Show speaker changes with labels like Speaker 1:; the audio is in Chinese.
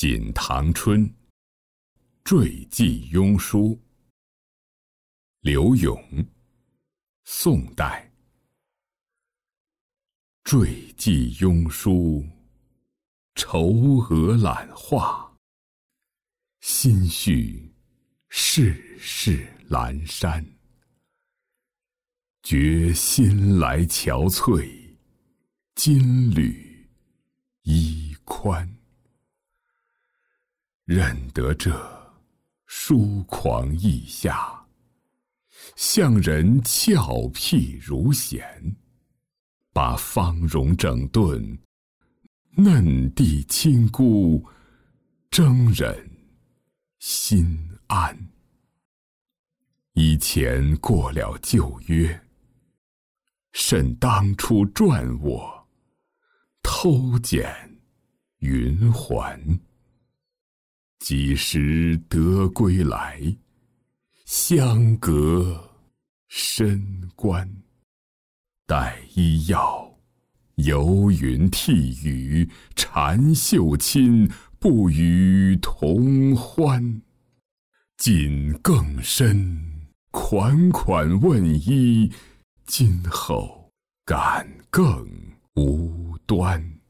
Speaker 1: 锦堂春·坠记庸书，刘永，宋代。坠记庸书，愁鹅懒画。心绪世事阑珊，觉新来憔悴，金缕衣宽。认得这疏狂意下，向人俏僻如弦，把芳容整顿，嫩地清孤，征人心安。以前过了旧约，甚当初撰我，偷剪云环。几时得归来，相隔深关。待医药，游云替雨，缠绣亲，不与同欢。谨更深，款款问医，今后敢更无端。